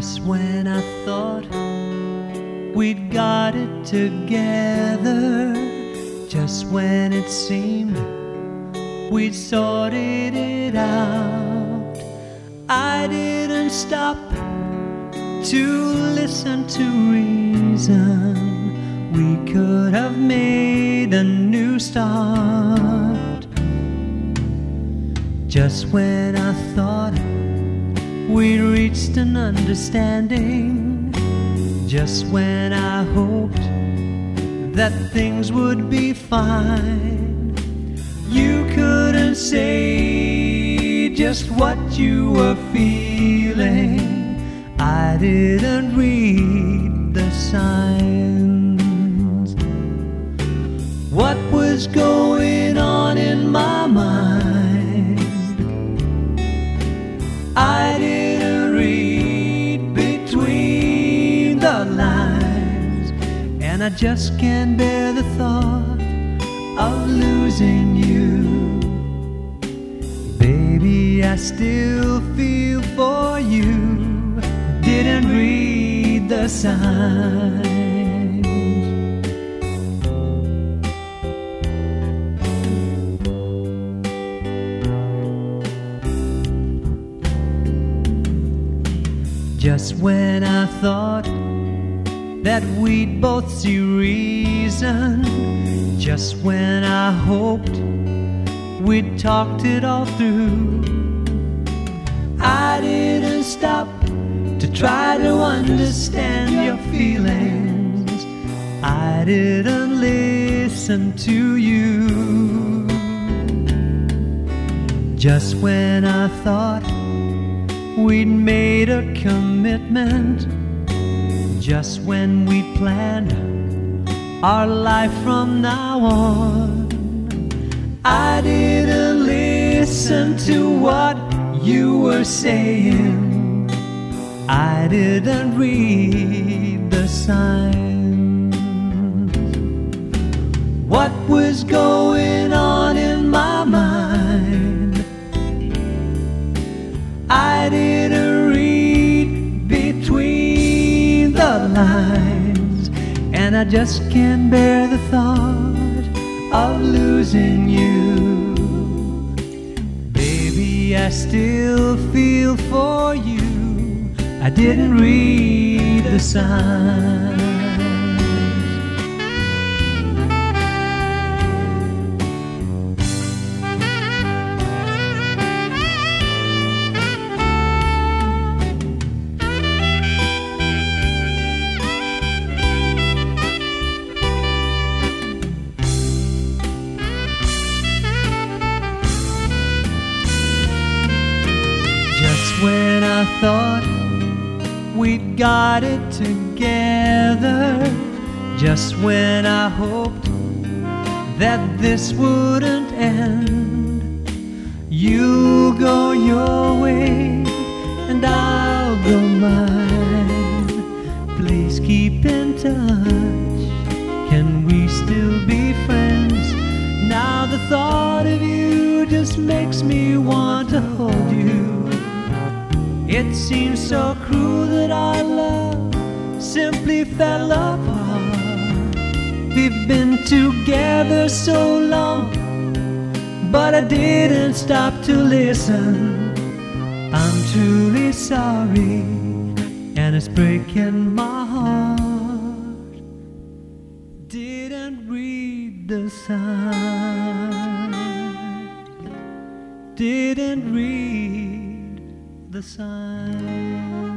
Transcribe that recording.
Just when I thought we'd got it together, just when it seemed we'd sorted it out, I didn't stop to listen to reason. We could have made a new start. Just when I thought we'd reached an understanding, just when I hoped that things would be fine, you couldn't say just what you were feeling. I didn't read the signs. What was going on in my mind? I didn't read between the lines, and I just can't bear the thought of losing you. Baby, I still feel for you. Didn't read the signs. Just when I thought that we'd both see reason, just when I hoped we'd talked it all through, I didn't stop to try to understand your feelings. I didn't listen to you. Just when I thought we'd made a commitment, just when we planned our life from now on, I didn't listen to what you were saying. I didn't read the signs. What was going on in my mind? I didn't read between the lines, and I just can't bear the thought of losing you. Baby, I still feel for you. I didn't read the signs. Just when I thought we'd got it together, just when I hoped that this wouldn't end, you'll go your way and I'll go mine. Please keep in touch. Can we still be friends? Now the thought of you just makes me want to hold you. It seems so cruel that our love simply fell apart. We've been together so long, but I didn't stop to listen. I'm truly sorry, and it's breaking my heart. Didn't read the signs. Didn't read the sign.